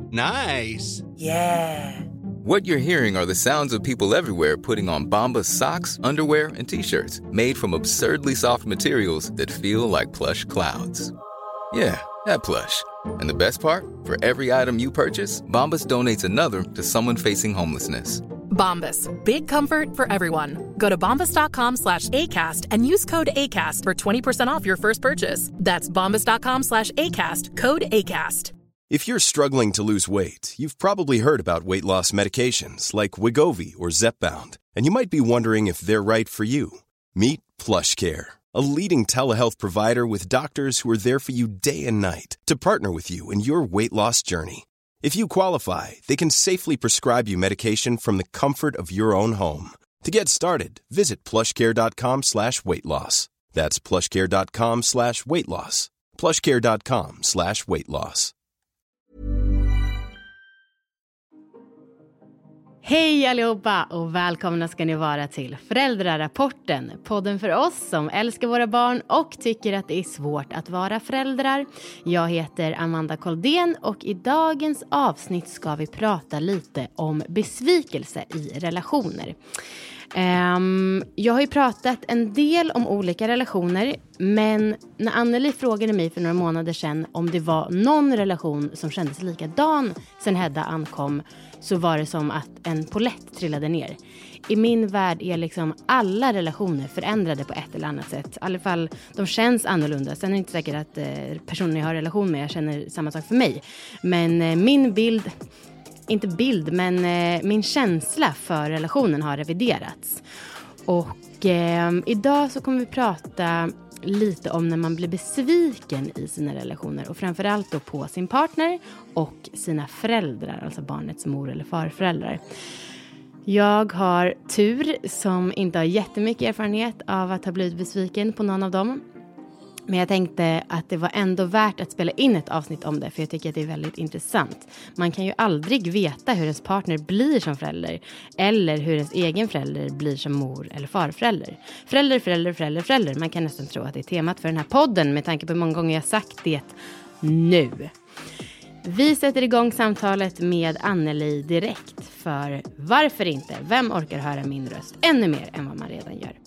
Nice. Yeah. What you're hearing are the sounds of people everywhere putting on Bombas socks, underwear, and T-shirts made from absurdly soft materials that feel like plush clouds. Yeah, that plush. And the best part? For every item you purchase, Bombas donates another to someone facing homelessness. Bombas. Big comfort for everyone. Go to bombas.com/ACAST and use code ACAST for 20% off your first purchase. That's bombas.com/ACAST. Code ACAST. If you're struggling to lose weight, you've probably heard about weight loss medications like Wegovy or Zepbound, and you might be wondering if they're right for you. Meet PlushCare, a leading telehealth provider with doctors who are there for you day and night to partner with you in your weight loss journey. If you qualify, they can safely prescribe you medication from the comfort of your own home. To get started, visit plushcare.com/weightloss. That's plushcare.com/weightloss. plushcare.com/weightloss. Hej allihopa och välkomna ska ni vara till Föräldrarapporten. Podden för oss som älskar våra barn och tycker att det är svårt att vara föräldrar. Jag heter Amanda Koldén och i dagens avsnitt ska vi prata lite om besvikelse i relationer. Jag har ju pratat en del om olika relationer, men när Anneli frågade mig för några månader sedan om det var någon relation som kändes likadan sen Hedda ankom, så var det som att en polett trillade ner. I min värld är liksom alla relationer förändrade på ett eller annat sätt. I alla fall, de känns annorlunda. Sen är det inte säkert att personen jag har relation med känner samma sak för mig. Men min känsla för relationen har reviderats. Och idag så kommer vi prata lite om när man blir besviken i sina relationer. Och framförallt då på sin partner och sina föräldrar, alltså barnets mor- eller farföräldrar. Jag har tur som inte har jättemycket erfarenhet av att ha blivit besviken på någon av dem. Men jag tänkte att det var ändå värt att spela in ett avsnitt om det. För jag tycker att det är väldigt intressant. Man kan ju aldrig veta hur ens partner blir som förälder. Eller hur ens egen förälder blir som mor- eller farförälder. Förälder. Man kan nästan tro att det är temat för den här podden. Med tanke på hur många gånger jag sagt det nu. Vi sätter igång samtalet med Anneli direkt. För varför inte? Vem orkar höra min röst ännu mer än vad man redan gör?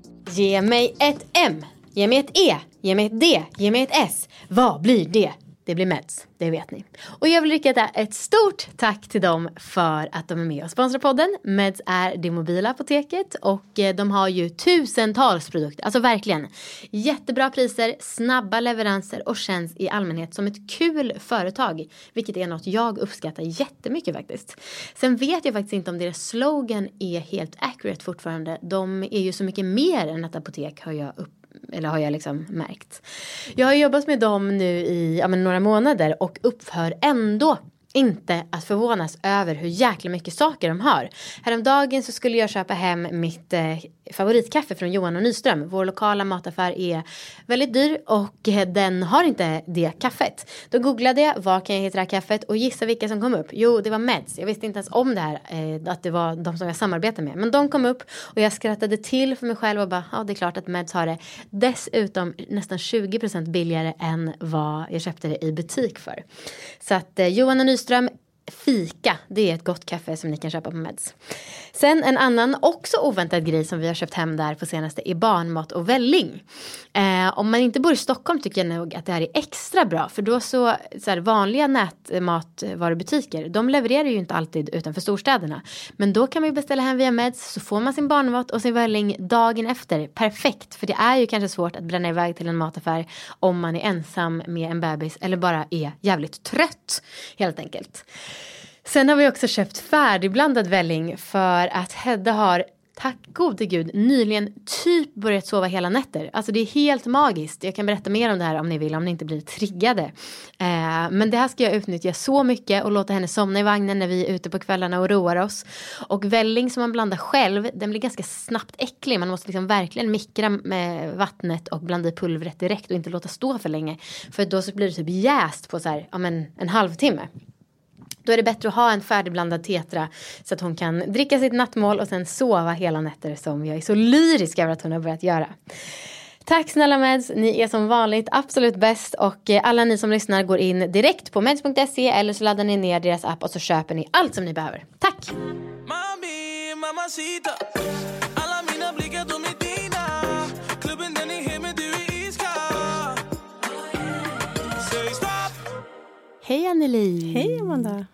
Ge mig ett M. Ge mig ett E, ge mig ett D, ge mig ett S. Vad blir det? Det blir Meds, det vet ni. Och jag vill rikta ett stort tack till dem för att de är med och sponsrar podden. Meds är det mobila apoteket och de har ju tusentals produkter. Alltså verkligen jättebra priser, snabba leveranser och känns i allmänhet som ett kul företag. Vilket är något jag uppskattar jättemycket faktiskt. Sen vet jag faktiskt inte om deras slogan är helt accurate fortfarande. De är ju så mycket mer än ett apotek har jag liksom märkt. Jag har jobbat med dem nu i några månader och upphör ändå inte att förvånas över hur jäkla mycket saker de har. Häromdagen så skulle jag köpa hem mitt favoritkaffe från Johan och Nyström. Vår lokala mataffär är väldigt dyr och den har inte det kaffet. Då googlade jag, var kan jag hitta det här kaffet och gissa vilka som kom upp. Jo, det var Meds. Jag visste inte ens om det här, att det var de som jag samarbetar med. Men de kom upp och jag skrattade till för mig själv och bara, ja det är klart att Meds har det. Dessutom nästan 20% billigare än vad jag köpte det i butik för. Så att Johan och Nyström, fika, det är ett gott kaffe som ni kan köpa på Meds. Sen en annan också oväntad grej som vi har köpt hem där på senaste är barnmat och välling. Om man inte bor i Stockholm tycker jag nog att det här är extra bra. För då så här, vanliga nätmatvarubutiker, de levererar ju inte alltid utanför storstäderna. Men då kan man ju beställa hem via Meds så får man sin barnmat och sin välling dagen efter. Perfekt, för det är ju kanske svårt att bränna iväg till en mataffär om man är ensam med en bebis eller bara är jävligt trött helt enkelt. Sen har vi också köpt färdigblandad välling för att Hedda har, tack gode gud, nyligen typ börjat sova hela nätter. Alltså det är helt magiskt. Jag kan berätta mer om det här om ni vill, om ni inte blir triggade. Men det här ska jag utnyttja så mycket och låta henne somna i vagnen när vi är ute på kvällarna och roar oss. Och välling som man blandar själv, den blir ganska snabbt äcklig. Man måste liksom verkligen mikra med vattnet och blanda i pulvret direkt och inte låta stå för länge. För då så blir det typ jäst på så här, en halvtimme. Då är det bättre att ha en färdigblandad tetra så att hon kan dricka sitt nattmål och sen sova hela nätter som jag är så lyrisk över att hon har börjat göra. Tack snälla Meds, ni är som vanligt absolut bäst. Och alla ni som lyssnar går in direkt på meds.se eller så laddar ni ner deras app och så köper ni allt som ni behöver. Tack! Mami, mamacita. Alla mina blickar de är dina. Klubben den är hemma, du är iskall. Säg stopp. Hej Anneli! Hej Amanda!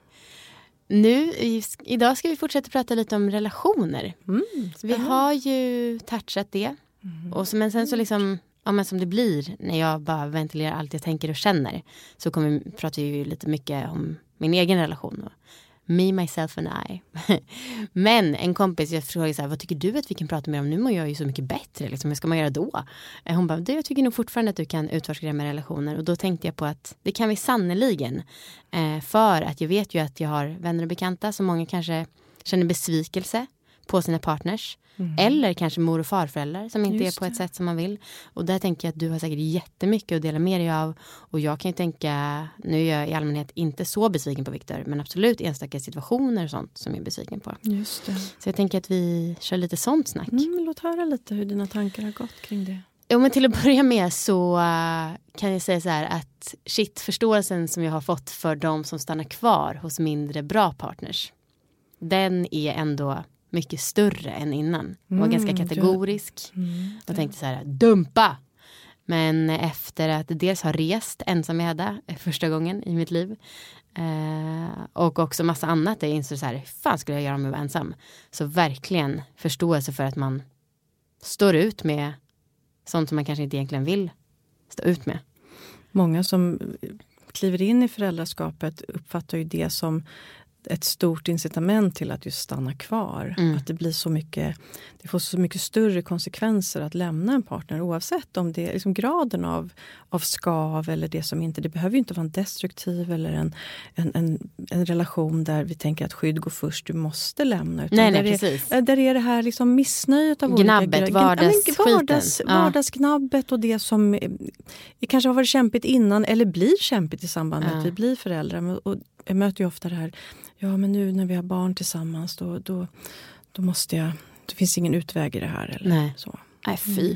Idag ska vi fortsätta prata lite om relationer. Så vi har ju touchat det. Men sen så liksom, men som det blir när jag bara ventilerar allt jag tänker och känner, så pratar vi ju lite mycket om min egen relation och me, myself and I. Men en kompis, jag frågade så här, vad tycker du att vi kan prata mer om? Nu mår jag ju så mycket bättre, liksom. Hur ska man göra då? Hon bara, jag tycker nog fortfarande att du kan utforska det med relationer. Och då tänkte jag på att det kan vi sannoliken. För att jag vet ju att jag har vänner och bekanta som många kanske känner besvikelse på sina partners. Eller kanske mor- och farföräldrar som inte är på ett sätt som man vill. Och där tänker jag att du har säkert jättemycket att dela med dig av. Och jag kan ju tänka, nu är jag i allmänhet inte så besviken på Viktor, men absolut enstaka situationer och sånt som jag är besviken på. Just det. Så jag tänker att vi kör lite sånt snack. Låt höra lite hur dina tankar har gått kring det. Jo, men till att börja med så kan jag säga så här att förståelsen som jag har fått för de som stannar kvar hos mindre bra partners, den är ändå mycket större än innan. Jag var ganska kategorisk. Jag tänkte så här, dumpa! Men efter att dels ha rest ensamhäda första gången i mitt liv och också massa annat, jag insåg så här, hur fan skulle jag göra om jag var ensam? Så verkligen förståelse för att man står ut med sånt som man kanske inte egentligen vill stå ut med. Många som kliver in i föräldraskapet uppfattar ju det som ett stort incitament till att just stanna kvar. Att det blir det får så mycket större konsekvenser att lämna en partner, oavsett om det är liksom graden av skav eller det som inte, det behöver ju inte vara en destruktiv eller en relation där vi tänker att skydd går först, du måste lämna. Utan precis. Där är det här liksom missnöjet av gnabbet, vardagsgnabbet och det som kanske har varit kämpigt innan eller blir kämpigt i samband med att vi blir föräldrar. Och jag möter ju ofta det här, ja men nu när vi har barn tillsammans då måste jag, det finns ingen utväg i det här. Eller Nej. Så. Nej, fy.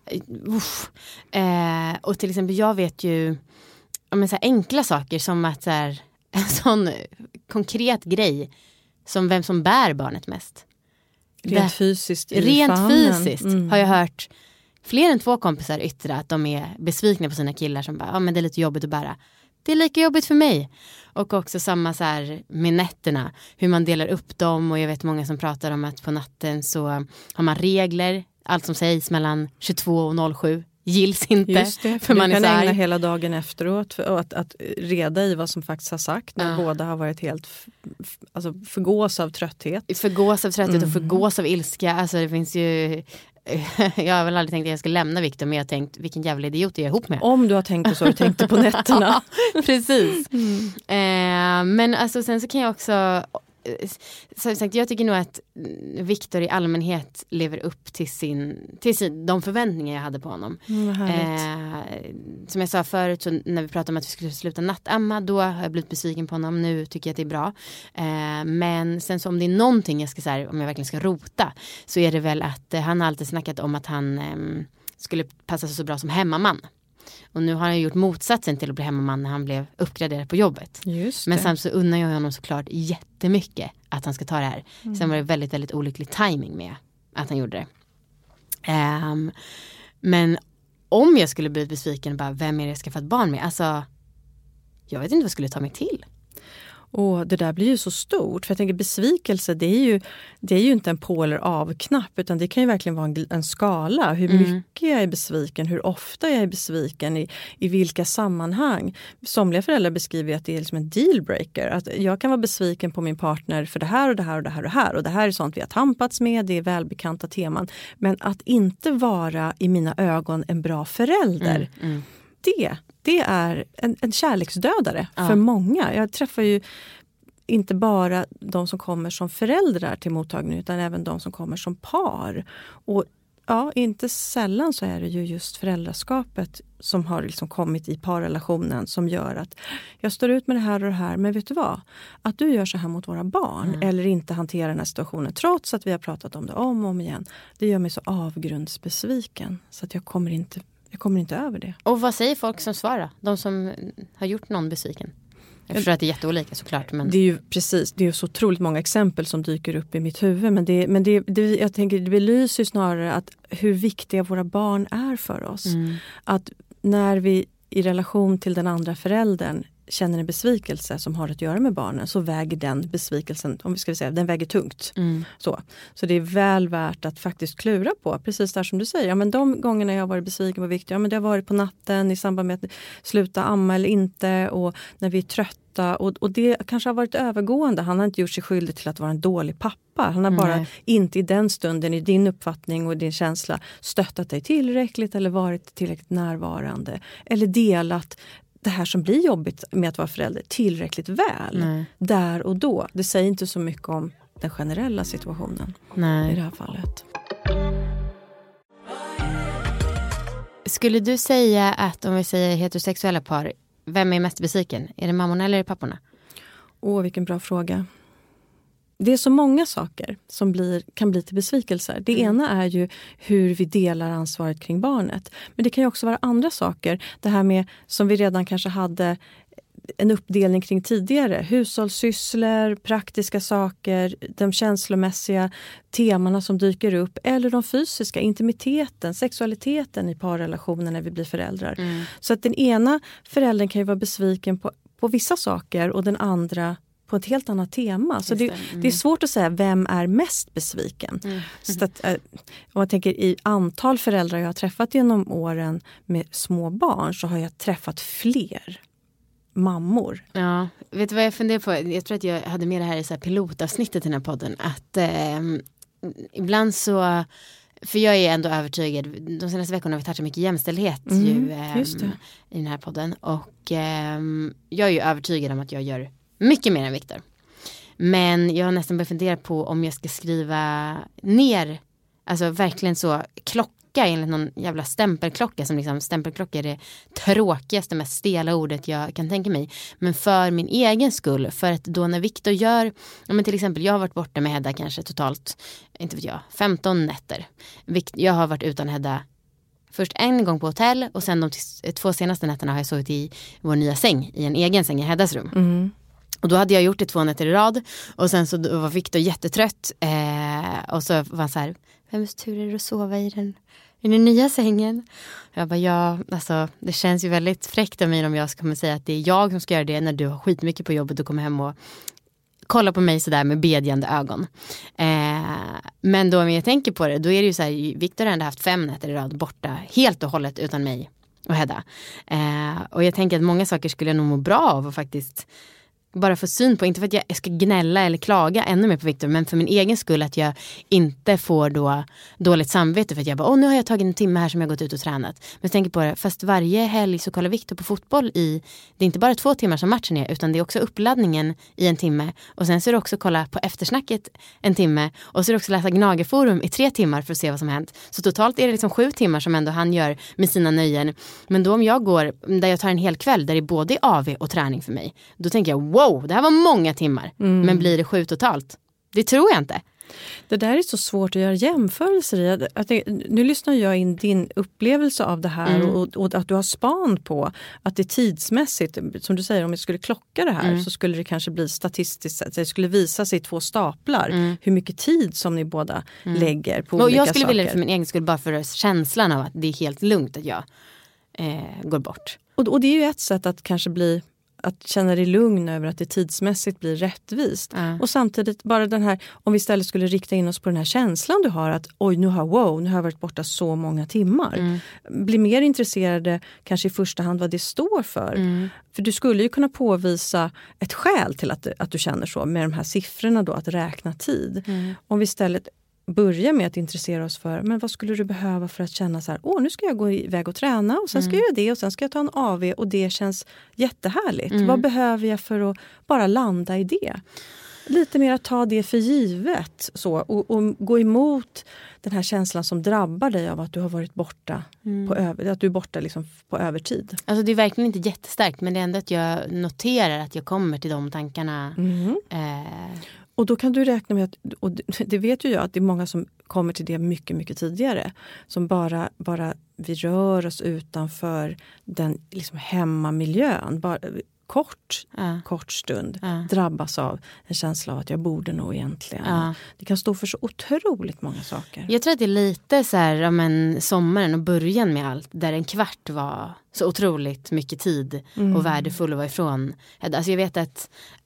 Och till exempel jag vet ju så här enkla saker som att så här, en sån konkret grej som vem som bär barnet mest. Rent fysiskt har jag hört fler än 2 kompisar yttra att de är besvikna på sina killar som bara, men det är lite jobbigt att bära. Det är lika jobbigt för mig. Och också samma så här med nätterna. Hur man delar upp dem. Och jag vet många som pratar om att på natten så har man regler. Allt som sägs mellan 22 och 07 gills inte. Just det, för man kan är ägna hela dagen efteråt för att reda i vad som faktiskt har sagt. När båda har varit helt förgås av trötthet. Förgås av trötthet och förgås av ilska. Alltså det finns ju... Jag har väl aldrig tänkt att jag ska lämna Viktor, men jag har tänkt vilken jävla idiot jag är ihop med. Om du har tänkt det så har du tänkt det på nätterna. Precis. Men alltså sen så kan jag också som sagt, jag tycker nog att Viktor i allmänhet lever upp till de förväntningar jag hade på honom. Som jag sa förut, så när vi pratade om att vi skulle sluta nattamma, då har jag blivit besviken på honom. Nu tycker jag att det är bra. Men sen så om det är någonting jag ska säga, om jag verkligen ska rota, så är det väl att han har alltid snackat om att han skulle passa sig så bra som hemmaman. Och nu har han gjort motsatsen till att bli hemmaman när han blev uppgraderad på jobbet. Men samtidigt så unnar jag honom såklart jättemycket att han ska ta det här. Sen var det väldigt, väldigt olycklig timing med att han gjorde det. Men om jag skulle bli besviken, bara, vem är det jag ska få ett barn med? Alltså, jag vet inte vad jag skulle ta mig till. Och det där blir ju så stort. För jag tänker besvikelse, det är ju inte en på eller av-knapp. Utan det kan ju verkligen vara en skala. Hur mycket jag är besviken, hur ofta jag är besviken, i vilka sammanhang. Somliga föräldrar beskriver att det är liksom en dealbreaker. Att jag kan vara besviken på min partner för det här och det här och det här och det här. Och det här är sånt vi har tampats med, det är välbekanta teman. Men att inte vara i mina ögon en bra förälder, det är en kärleksdödare för många. Jag träffar ju inte bara de som kommer som föräldrar till mottagning, utan även de som kommer som par. Och Ja, inte sällan så är det ju just föräldraskapet som har liksom kommit i parrelationen som gör att jag står ut med det här och det här, men vet du vad? Att du gör så här mot våra barn eller inte hanterar den här situationen trots att vi har pratat om det om och om igen, det gör mig så avgrundsbesviken så att jag kommer inte över det. Och vad säger folk som svarar? De som har gjort någon besviken? Jag förstår att det är jätteolika såklart. Men... Det är ju precis, det är ju så otroligt många exempel som dyker upp i mitt huvud. Men jag tänker det belyser snarare att hur viktiga våra barn är för oss. Att när vi i relation till den andra föräldern känner en besvikelse som har att göra med barnen så väger den besvikelsen, om vi ska säga, den väger tungt. Så det är väl värt att faktiskt klura på, precis där som du säger. Ja, men de gångerna jag har varit besviken på Victor, ja, men det har varit på natten i samband med att sluta amma eller inte och när vi är trötta. Och det kanske har varit övergående. Han har inte gjort sig skyldig till att vara en dålig pappa. Han har bara inte i den stunden, i din uppfattning och din känsla, stöttat dig tillräckligt eller varit tillräckligt närvarande. Eller delat det här som blir jobbigt med att vara förälder tillräckligt väl. Där och då. Det säger inte så mycket om den generella situationen i det här fallet. Skulle du säga att om vi säger heterosexuella par, vem är mest besviken? Är det mammorna eller är det papporna? Vilken bra fråga. Det är så många saker som kan bli till besvikelser. Det ena är ju hur vi delar ansvaret kring barnet. Men det kan ju också vara andra saker. Det här med, som vi redan kanske hade en uppdelning kring tidigare. Hushållssysslor, praktiska saker, de känslomässiga temana som dyker upp. Eller de fysiska, intimiteten, sexualiteten i parrelationen när vi blir föräldrar. Så att den ena föräldern kan ju vara besviken på vissa saker och den andra på ett helt annat tema. Så det är svårt att säga vem är mest besviken. Så att, om jag tänker i antal föräldrar jag har träffat genom åren med små barn så har jag träffat fler mammor. Ja, vet du vad jag funderar på? Jag tror att jag hade med det här i så här pilotavsnittet i den här podden. Att ibland så... För jag är ändå övertygad, de senaste veckorna har vi touchat mycket jämställdhet i den här podden. Och jag är ju övertygad om att jag gör mycket mer än Victor. Men jag har nästan börjat fundera på om jag ska skriva ner, alltså verkligen så klocka enligt någon jävla stämpelklocka som liksom, stämpelklocka är det tråkigaste, mest stela ordet jag kan tänka mig. Men för min egen skull, för att då när Victor gör, men till exempel jag har varit borta med Hedda kanske totalt, inte vet jag, 15 nätter. Jag har varit utan Hedda först en gång på hotell och sen de 2 senaste nätterna har jag sovit i vår nya säng, i en egen säng i Heddas rum. Och då hade jag gjort det 2 nätter i rad. Och sen så var Victor jättetrött. Och så var han så här, vems tur är det att sova i den nya sängen? Jag bara, alltså det känns ju väldigt fräckt av mig om jag ska säga att det är jag som ska göra det när du har skitmycket på jobbet och kommer hem och kolla på mig sådär med bedjande ögon. Men då om jag tänker på det, då är det ju så här, Victor har ändå haft 5 nätter i rad borta helt och hållet utan mig och Hedda. Och jag tänker att många saker skulle jag nog må bra av och faktiskt bara få syn på, inte för att jag ska gnälla eller klaga ännu mer på Victor, men för min egen skull att jag inte får då dåligt samvete för att jag bara, nu har jag tagit en timme här som jag gått ut och tränat. Men jag tänker på det, fast varje helg så kollar Victor på fotboll det är inte bara 2 timmar som matchen är, utan det är också uppladdningen i 1 timme och sen så är det också kolla på eftersnacket 1 timme och så är det också läsa Gnagerforum i 3 timmar för att se vad som har hänt. Så totalt är det liksom 7 timmar som ändå han gör med sina nöjen. Men då om jag går, där jag tar en hel kväll där det är både AV och träning för mig, då tänker jag, wow, det här var många timmar. Men blir det 7 totalt? Det tror jag inte. Det där är så svårt att göra jämförelser i. Nu lyssnar jag in din upplevelse av det här och att du har span på att det tidsmässigt, som du säger, om jag skulle klocka det här så skulle det kanske bli statistiskt sett, det skulle visa sig i 2 staplar hur mycket tid som ni båda lägger på olika saker. Jag skulle vilja det för min egen skull, bara för känslan av att det är helt lugnt att jag går bort. Och det är ju ett sätt att kanske bli att känna dig lugn över att det tidsmässigt blir rättvist. Och samtidigt bara den här, om vi istället skulle rikta in oss på den här känslan du har att oj, nu har jag varit borta så många timmar. Bli mer intresserade kanske i första hand vad det står för. För du skulle ju kunna påvisa ett skäl till att du känner så med de här siffrorna då, att räkna tid. Om vi istället börja med att intressera oss för, men vad skulle du behöva för att känna så här, nu ska jag gå iväg och träna och sen ska jag göra det och sen ska jag ta en AV och det känns jättehärligt. Vad behöver jag för att bara landa i det? lite mer att ta det för givet så, och gå emot den här känslan som drabbar dig av att du har varit borta att du är borta liksom på övertid. Alltså det är verkligen inte jättestarkt, men det är ändå att jag noterar att jag kommer till de tankarna. Och då kan du räkna med att, och det vet ju jag, att det är många som kommer till det mycket, mycket tidigare. Som bara vi rör oss utanför den liksom hemmamiljön. Bara kort stund drabbas av en känsla av att jag borde nog egentligen. Det kan stå för så otroligt många saker. Jag tror att det är lite så här, sommaren och början med allt. Där en kvart var så otroligt mycket tid och värdefull att vara ifrån. Alltså jag vet att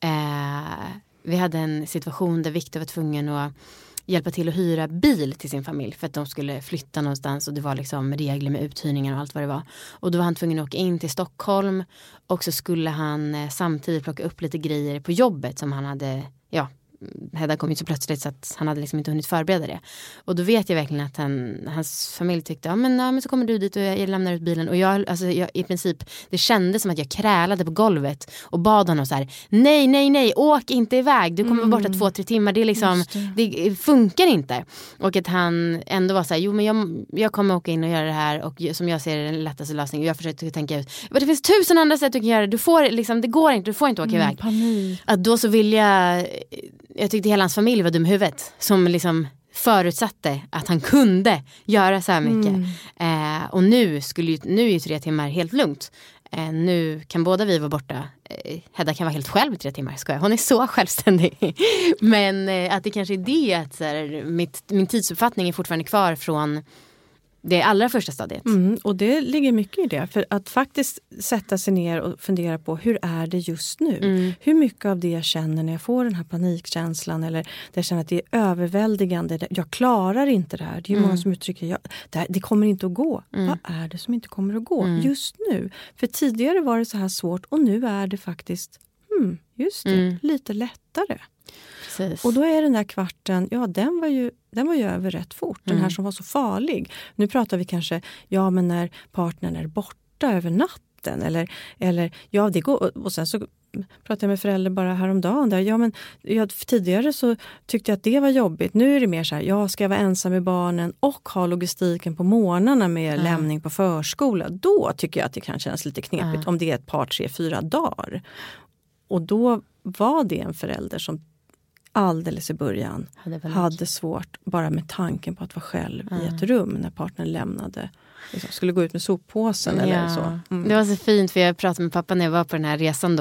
vi hade en situation där Victor var tvungen att hjälpa till att hyra bil till sin familj för att de skulle flytta någonstans och det var liksom regler med uthyrningar och allt vad det var. Och då var han tvungen att åka in till Stockholm och så skulle han samtidigt plocka upp lite grejer på jobbet som han hade, Hedda kom ju så plötsligt så att han hade liksom inte hunnit förbereda det. Och då vet jag verkligen att hans familj tyckte men så kommer du dit och jag lämnar ut bilen. Och jag i princip, det kändes som att jag krälade på golvet och bad honom så här: nej, åk inte iväg. Du kommer vara borta 2-3 timmar. Det är liksom, det funkar inte. Och att han ändå var så här: jo men jag kommer åka in och göra det här och som jag ser det är den lättaste lösningen. Och jag försökte tänka ut, men det finns 1000 andra sätt du kan göra det. Du får liksom, det går inte, du får inte åka iväg. Panik. Att då så vill jag tyckte hela hans familj var dum i huvudet som liksom förutsatte att han kunde göra så här mycket. Och nu är ju 3 timmar helt lugnt. Nu kan båda vi vara borta. Hedda kan vara helt själv i 3 timmar. Hon är så självständig. Men att det kanske är det att så här, min tidsuppfattning är fortfarande kvar från det allra första stadiet. Och det ligger mycket i det. För att faktiskt sätta sig ner och fundera på hur är det just nu? Hur mycket av det jag känner när jag får den här panikkänslan eller där jag känner att det är överväldigande. Jag klarar inte det här. Det är ju många som uttrycker det kommer inte att gå. Vad är det som inte kommer att gå just nu? För tidigare var det så här svårt och nu är det faktiskt lite lättare. Precis. Och då är den där kvarten, den var ju över rätt fort. Den här som var så farlig. Nu pratar vi kanske, men när partnern är borta över natten. Eller det går. Och sen så pratade jag med föräldrar bara häromdagen. Där, tidigare så tyckte jag att det var jobbigt. Nu är det mer så här, jag ska vara ensam med barnen och ha logistiken på morgnarna med lämning på förskola. Då tycker jag att det kan kännas lite knepigt om det är ett par 3-4 dagar. Och då var det en förälder som alldeles i början hade svårt bara med tanken på att vara själv i ett rum när partnern lämnade. Liksom, skulle gå ut med soppåsen eller så. Det var så fint för jag pratade med pappa när jag var på den här resan då.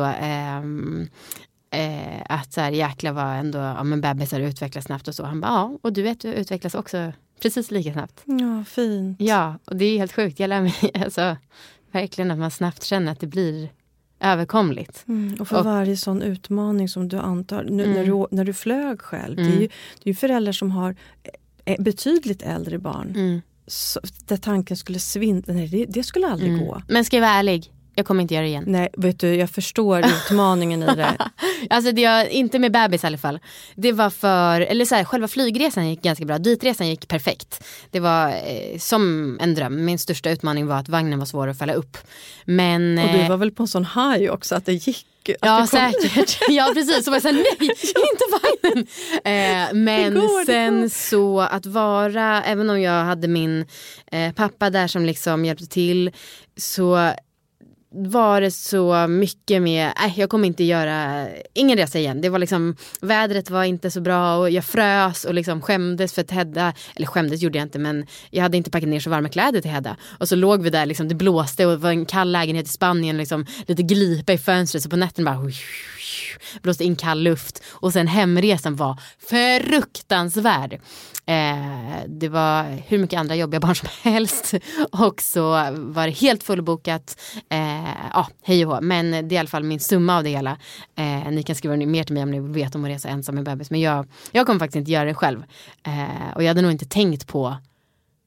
Att så här, jäkla var ändå, men bebisar utvecklas snabbt och så. Han bara, och du vet, du utvecklas också precis lika snabbt. Ja, fint. Ja, och det är helt sjukt. Jag lär mig verkligen att man snabbt känner att det blir överkomligt. Och för varje sån utmaning som du antar när du flög själv, det är ju föräldrar som har betydligt äldre barn så, där tanken skulle det skulle aldrig gå. Men ska jag vara ärlig, jag kommer inte göra det igen. Nej, vet du, jag förstår utmaningen i det. Alltså det är inte med bebis i alla fall. Det var själva flygresan gick ganska bra. Ditresan gick perfekt. Det var som en dröm. Min största utmaning var att vagnen var svår att fälla upp. Men, och du var väl på en sån high också att det gick. Ja, säkert. Ja, precis. Så var jag såhär, nej, inte vagnen. Men sen så att vara, även om jag hade min pappa där som liksom hjälpte till, så var det så mycket med, jag kommer inte göra ingen resa igen. Det var liksom, vädret var inte så bra och jag frös och liksom skämdes för att Hedda, eller skämdes gjorde jag inte, men jag hade inte packat ner så varma kläder till Hedda. Och så låg vi där liksom, det blåste och det var en kall lägenhet i Spanien, liksom lite glipa i fönstret, så på natten bara blåste in kall luft. Och sen hemresan var fruktansvärd. Det var hur mycket andra jobbiga barn som helst. Och så var det helt fullbokat. Hej och hå. Men det är i alla fall min summa av det hela. Ni kan skriva mer till mig om ni vet om att resa ensam med bebis. Men jag kommer faktiskt inte göra det själv. Och jag hade nog inte tänkt på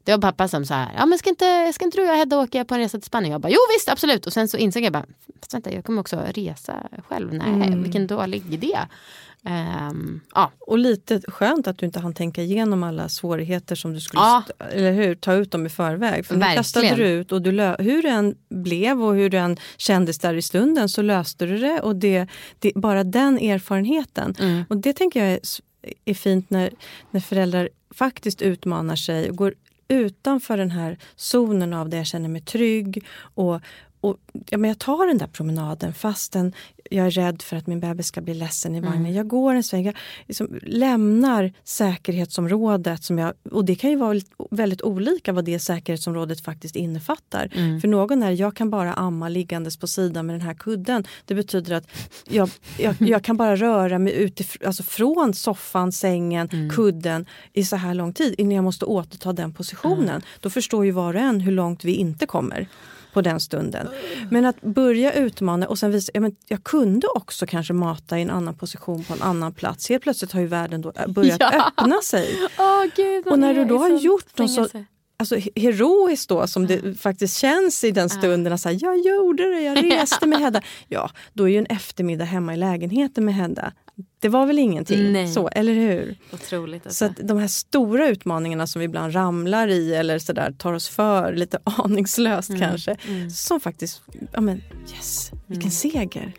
Det var pappa som sa här, ja men ska inte du och Hedda åka på en resa till Spanien? Jag bara, jo visst, absolut. Och sen så insåg jag bara, vänta, jag kommer också resa själv. Nej, vilken dålig idé. Ja. Och lite skönt att du inte hann tänka igenom alla svårigheter som du skulle eller hur, ta ut dem i förväg. För nu kastade du ut och hur det än blev och hur det än kändes där i stunden så löste du det. Och det bara den erfarenheten. Och det tänker jag är fint när föräldrar faktiskt utmanar sig och går utanför den här zonen av där jag känner mig trygg och men jag tar den där promenaden fastän jag är rädd för att min bebis ska bli ledsen i vagnen. Jag går en sväng, jag liksom lämnar säkerhetsområdet och det kan ju vara väldigt olika vad det säkerhetsområdet faktiskt innefattar. För någon jag kan bara amma liggandes på sidan med den här kudden. Det betyder att jag kan bara röra mig alltså från soffan, sängen, kudden i så här lång tid innan jag måste återta den positionen. Då förstår ju var och en hur långt vi inte kommer på den stunden. Men att börja utmana och sen visa, jag kunde också kanske mata i en annan position på en annan plats. Helt plötsligt har ju världen då börjat öppna sig. Gud, och när du då har gjort något så heroiskt då, som det faktiskt känns i den stunden, att säga, jag gjorde det, jag reste med Hedda. Ja, då är ju en eftermiddag hemma i lägenheten med Hedda. Det var väl ingenting, så, eller hur? Otroligt. Alltså. Så att de här stora utmaningarna som vi ibland ramlar i eller så där, tar oss för lite aningslöst kanske, som faktiskt, vilken seger.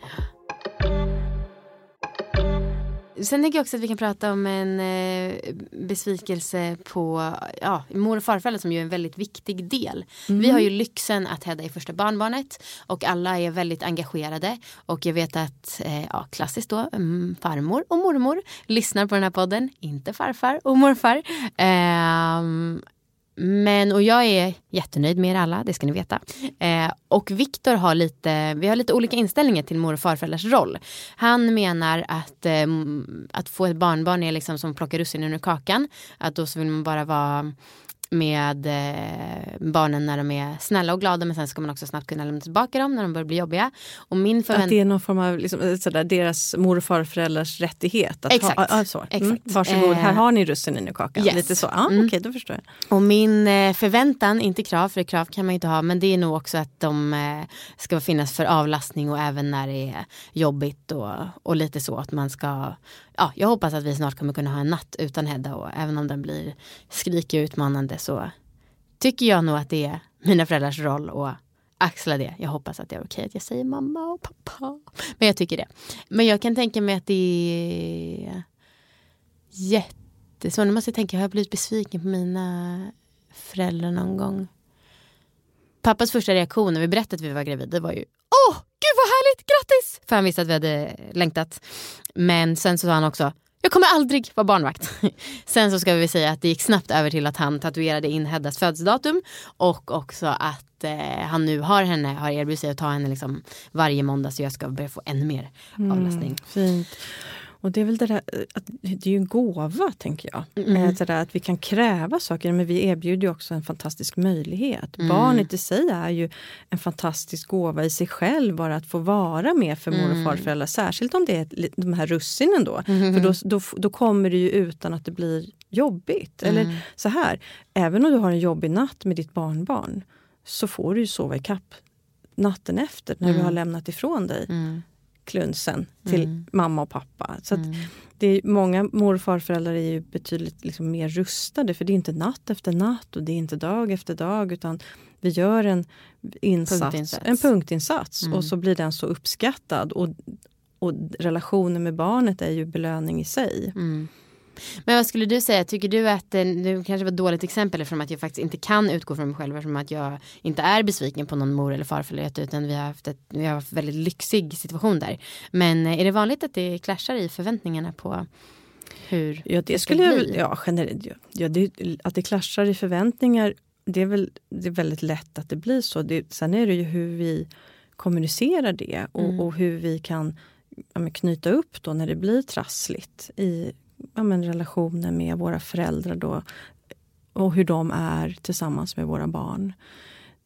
Sen tänker jag också att vi kan prata om en besvikelse på mor- och farföräldrar som ju är en väldigt viktig del. Vi har ju lyxen att Hedda är första barnbarnet och alla är väldigt engagerade. Och jag vet att, klassiskt då, farmor och mormor lyssnar på den här podden. Inte farfar och morfar. Och jag är jättenöjd med er alla, det ska ni veta. Och Viktor har lite olika inställningar till mor- och farföräldrars roll. Han menar att få ett barnbarn är liksom som plocka russinen ur kakan. Att då så vill man bara vara med barnen när de är snälla och glada, men sen ska man också snabbt kunna lämna tillbaka dem när de börjar bli jobbiga. Och min att det är någon form av liksom, sådär, deras mor- och farföräldrars rättighet. Att exakt. Varsågod, här har ni russinen i kakan. Yes. Lite så, okej, då förstår jag. Och min förväntan, inte krav, för krav kan man ju inte ha, men det är nog också att de ska finnas för avlastning och även när det är jobbigt och lite så att man ska, jag hoppas att vi snart kommer kunna ha en natt utan Hedda, och även om den blir skrikig och utmanande så tycker jag nog att det är mina föräldrars roll att axla det. Jag hoppas att det är okej att jag säger mamma och pappa, men jag tycker det. Men jag kan tänka mig att det är jättesvårt. Nu måste jag tänka, har jag blivit besviken på mina föräldrar någon gång? Pappas första reaktion när vi berättade att vi var gravida var ju, gud vad härligt, grattis! För han visste att vi hade längtat. Men sen så sa han också, jag kommer aldrig vara barnvakt. Sen så ska vi säga att det gick snabbt över till att han tatuerade in Heddas födelsedatum. Och också att han nu har erbjudit sig att ta henne liksom varje måndag, så jag ska börja få ännu mer avlastning. Fint. Och det är väl det där, att det är ju en gåva, tänker jag. Det där att vi kan kräva saker, men vi erbjuder ju också en fantastisk möjlighet. Barnet i sig är ju en fantastisk gåva i sig själv, bara att få vara med för mor- och farföräldrar. Särskilt om det är de här russinen då. För då kommer det ju utan att det blir jobbigt. Eller så här, även om du har en jobbig natt med ditt barnbarn, så får du ju sova i kapp natten efter när du har lämnat ifrån dig klunsen till mamma och pappa. Så att det är, många mor- och farföräldrar är ju betydligt liksom mer rustade, för det är inte natt efter natt och det är inte dag efter dag, utan vi gör en punktinsats och så blir den så uppskattad, och relationen med barnet är ju belöning i sig. Men vad skulle du säga, tycker du att det kanske var ett dåligt exempel eftersom att jag faktiskt inte kan utgå från mig själv, eftersom att jag inte är besviken på någon mor- eller farförälder, utan vi har haft en väldigt lyxig situation där. Men är det vanligt att det clashar i förväntningarna på hur det skulle jag bli? Generellt. Att det clashar i förväntningar, det är väldigt lätt att det blir så. Sen är det ju hur vi kommunicerar det och hur vi kan knyta upp då när det blir trassligt i relationer med våra föräldrar då, och hur de är tillsammans med våra barn.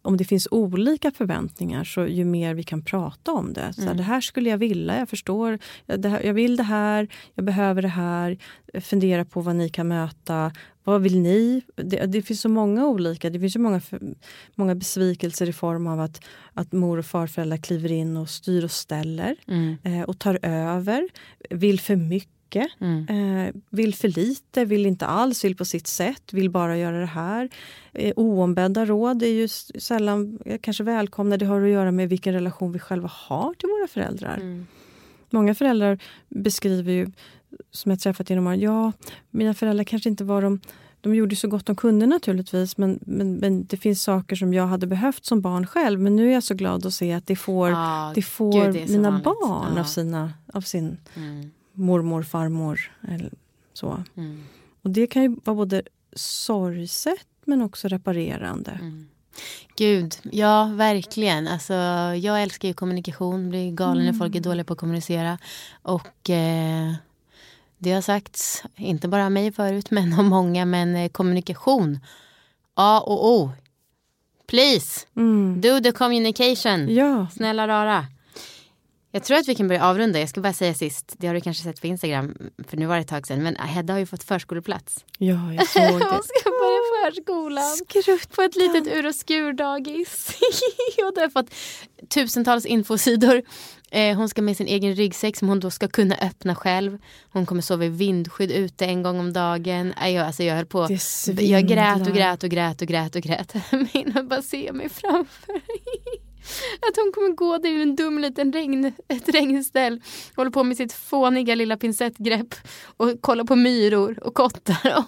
om det finns olika förväntningar, så ju mer vi kan prata om det. Så här, det här skulle jag vilja, jag förstår. Jag vill det här, jag behöver det här. Fundera på vad ni kan möta. Vad vill ni? Det finns så många olika. Det finns så många besvikelser i form av att mor- och farföräldrar kliver in och styr och ställer. Och tar över. Vill för mycket. Vill för lite, vill inte alls, vill på sitt sätt, vill bara göra det här. Oombedda råd är ju sällan kanske välkomna. Det har att göra med vilken relation vi själva har till våra föräldrar. Många föräldrar beskriver ju, som jag träffat genom åren, mina föräldrar kanske inte var de gjorde så gott de kunde naturligtvis, men det finns saker som jag hade behövt som barn själv, men nu är jag så glad att se att det får mina vanligt. Barn av sin mormor, farmor eller så. Och det kan ju vara både sorgset men också reparerande. Gud, ja verkligen. Alltså, jag älskar ju kommunikation, blir galen när folk är dåliga på att kommunicera. Och det har sagts, inte bara av mig förut men av många, men kommunikation. A och O. Please, do the communication. Ja. Snälla rara. Jag tror att vi kan börja avrunda. Jag ska bara säga sist, det har du kanske sett på Instagram, för nu var det ett tag sedan, men Hedda har ju fått förskoleplats. Ja, jag såg det. Hon ska börja förskolan. På ett litet ur- och skurdagis. Och det har fått tusentals infosidor. Hon ska med sin egen ryggsäck som hon då ska kunna öppna själv. Hon kommer sova i vindskydd ute en gång om dagen. Jag höll på. Jag grät. Men jag bara ser mig framför. Att hon kommer gå där i en dum liten ett regnställ. Håller på med sitt fåniga lilla pincettgrepp. Och kollar på myror och kottar.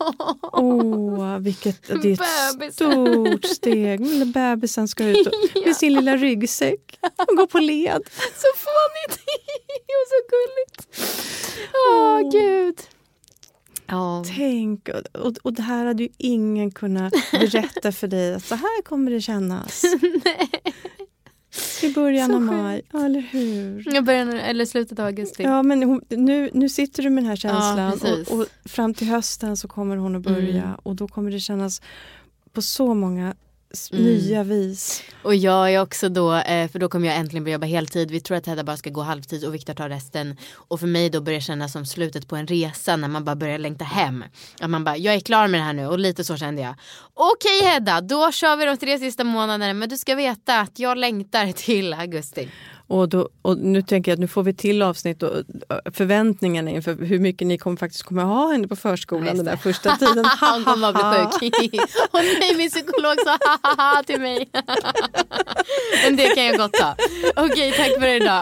Vilket det är ett stort steg. Lilla bebisen ska ut med sin lilla ryggsäck och gå på led. Så fånigt och så gulligt. Gud. Tänk, och det här hade ju ingen kunnat berätta för dig att så här kommer det kännas. Nej. I början av maj, eller hur? Eller slutet av augusti. Ja, men nu sitter du med den här känslan och fram till hösten så kommer hon att börja och då kommer det kännas på så många nya vis. Och jag är också då, för då kommer jag äntligen börja jobba heltid. Vi tror att Hedda bara ska gå halvtid och Viktor tar resten. Och för mig då börjar det kännas som slutet på en resa när man bara börjar längta hem. Att man bara, jag är klar med det här nu. Och lite så kände jag. Okej Hedda, då kör vi de 3 sista månaderna. Men du ska veta att jag längtar till augusti. Och nu tänker jag att nu får vi till avsnitt och förväntningarna inför hur mycket ni faktiskt kommer ha henne på förskolan den där första tiden. Han kommer att bli sjuk. Och nej, min psykolog sa ha till mig. Men det kan jag gott ta. Okej, tack för idag.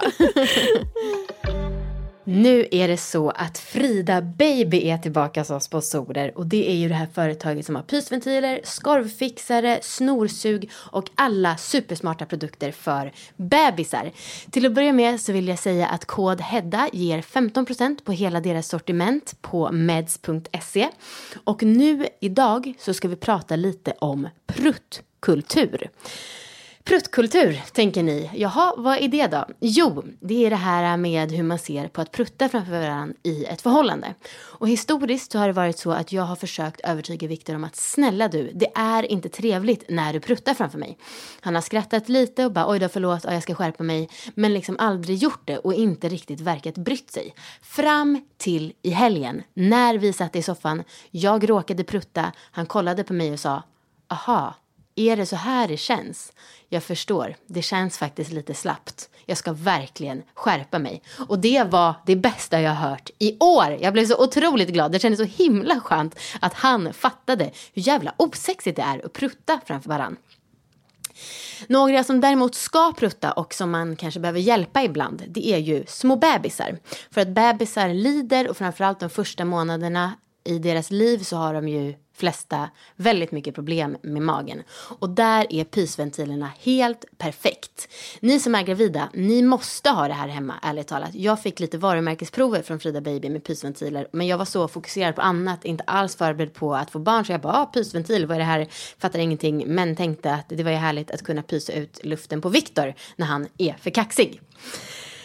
Nu är det så att Frida Baby är tillbaka hos oss på Soler. Och det är ju det här företaget som har pysventiler, skorvfixare, snorsug och alla supersmarta produkter för bebisar. Till att börja med så vill jag säga att kod Hedda ger 15% på hela deras sortiment på meds.se. Och nu idag så ska vi prata lite om pruttkultur. Pruttkultur, tänker ni. Jaha, vad är det då? Jo, det är det här med hur man ser på att prutta framför varandra i ett förhållande. Och historiskt så har det varit så att jag har försökt övertyga Viktor om att snälla du, det är inte trevligt när du pruttar framför mig. Han har skrattat lite och bara oj då förlåt, jag ska skärpa mig. Men liksom aldrig gjort det och inte riktigt verkat brytt sig. Fram till i helgen, när vi satt i soffan, jag råkade prutta, han kollade på mig och sa aha, är det så här det känns? Jag förstår, det känns faktiskt lite slappt. Jag ska verkligen skärpa mig. Och det var det bästa jag har hört i år. Jag blev så otroligt glad. Det kändes så himla skönt att han fattade hur jävla osexigt det är att prutta framför varann. Några som däremot ska prutta och som man kanske behöver hjälpa ibland, det är ju små bebisar. För att bebisar lider och framförallt de första månaderna i deras liv så har de ju flesta väldigt mycket problem med magen. Och där är pysventilerna helt perfekt. Ni som är gravida, ni måste ha det här hemma, ärligt talat. Jag fick lite varumärkesprover från Frida Baby med pysventiler. Men jag var så fokuserad på annat, inte alls förberedd på att få barn. Så jag bara, pysventil, vad är det här? Fattar ingenting, men tänkte att det var ju härligt att kunna pysa ut luften på Viktor när han är för kaxig.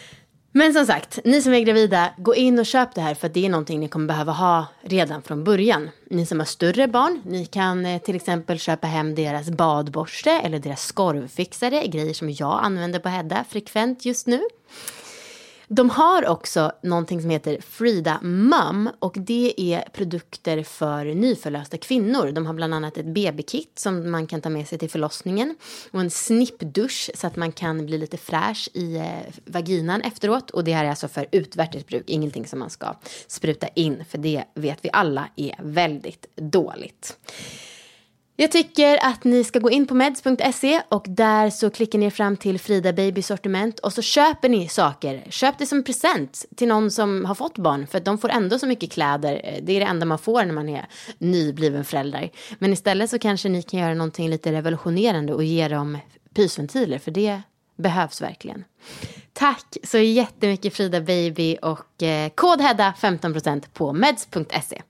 Men som sagt, ni som är gravida, gå in och köp det här för att det är någonting ni kommer behöva ha redan från början. Ni som har större barn, ni kan till exempel köpa hem deras badborste eller deras skorvfixare, grejer som jag använder på Hedda frekvent just nu. De har också någonting som heter Frida Mum och det är produkter för nyförlösta kvinnor. De har bland annat ett babykit som man kan ta med sig till förlossningen och en snippdusch så att man kan bli lite fräsch i vaginan efteråt. Och det här är alltså för utvärtes bruk, ingenting som man ska spruta in för det vet vi alla är väldigt dåligt. Jag tycker att ni ska gå in på meds.se och där så klickar ni fram till Frida Baby sortiment och så köper ni saker. Köp det som present till någon som har fått barn för att de får ändå så mycket kläder. Det är det enda man får när man är nybliven förälder. Men istället så kanske ni kan göra någonting lite revolutionerande och ge dem pysventiler för det behövs verkligen. Tack så jättemycket Frida Baby och kod Hedda 15% på meds.se.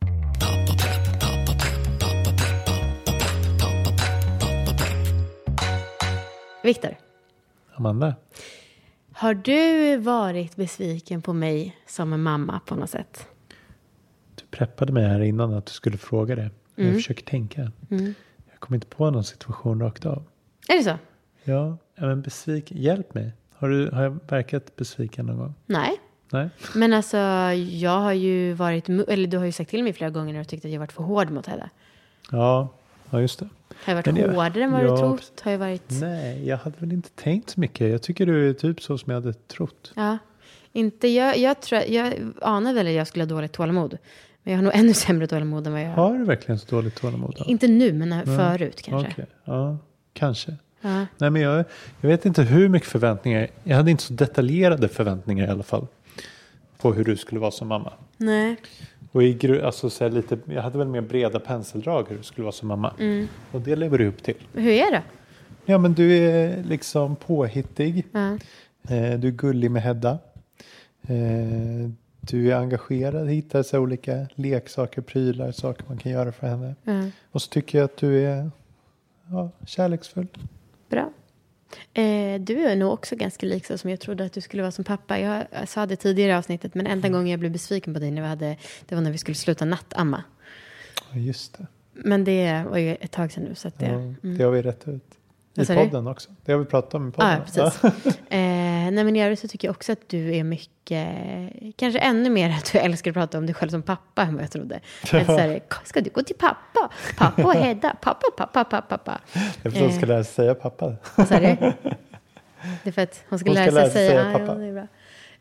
Viktor. Amanda. Har du varit besviken på mig som en mamma på något sätt? Du preppade mig här innan att du skulle fråga det. Jag försöker tänka. Jag kommer inte på någon situation rakt av. Är det så? Ja, men besviken. Hjälp mig. Har jag verkat besviken någon gång? Nej. Men alltså, jag har ju varit... Eller du har ju sagt till mig flera gånger när du tyckte att jag varit för hård mot henne. Ja, just det. Har jag varit hårdare än vad du trott? Har jag varit... Nej, jag hade väl inte tänkt så mycket. Jag tycker du är typ så som jag hade trott. Ja, inte jag anade väl att jag skulle ha dåligt tålamod. Men jag har nog ännu sämre tålamod än vad jag har. Har du verkligen så dåligt tålamod då? Inte nu, men förut kanske. Okay. Ja, kanske. Ja. Nej, men jag vet inte hur mycket förväntningar. Jag hade inte så detaljerade förväntningar i alla fall. På hur du skulle vara som mamma. Nej. Och alltså, så här, jag hade väl mer breda penseldrag hur du skulle vara som mamma. Och det lever du upp till. Hur är det? Ja, men du är liksom påhittig. Du är gullig med Hedda. Du är engagerad. Hittar så olika leksaker, prylar, saker man kan göra för henne. Och så tycker jag att du är kärleksfull. Bra. Du är nog också ganska lik så som jag trodde att du skulle vara som pappa. Jag sa det tidigare i avsnittet, men enda gången jag blev besviken på dig det var när vi skulle sluta nattamma. Ja, just det. Men det var ju ett tag sedan nu. Så att det har vi rätt ut. I podden också. Det har vi pratat om i podden. Ja, precis. Nej, men i övrigt så tycker jag också att du är mycket... Kanske ännu mer att du älskar att prata om dig själv som pappa än vad jag trodde. Men så här, ska du gå till pappa? Pappa och Hedda. Pappa. Jag tror hon ska lära sig säga pappa. Vad sa du? Det är för att hon ska lära sig säga pappa. Ja, det är bra.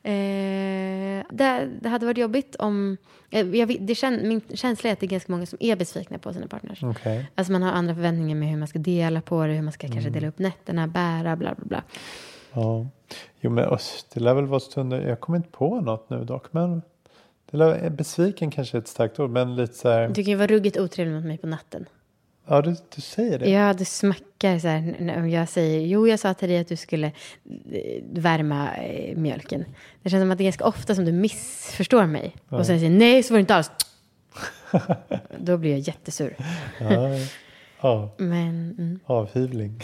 Det hade varit jobbigt om... min känsla är att det är ganska många som är besvikna på sina partners. Okay. Alltså man har andra förväntningar med hur man ska dela på det, hur man ska kanske dela upp nätterna, bära, bla bla bla. Ja, jo men det lär väl vara stunder, jag kommer inte på något nu dock, men besviken kanske är ett starkt ord, men lite så här... Du kan ju vara ruggigt otrevlig mot mig på natten. Ja, du säger det. Ja, du smackar så här när jag säger, jag sa till dig att du skulle värma mjölken. Det känns som att det är ganska ofta som du missförstår mig. Ja. Och sen säger nej, så var det inte alls. Då blir jag jättesur. Ja. Men, avhyvling.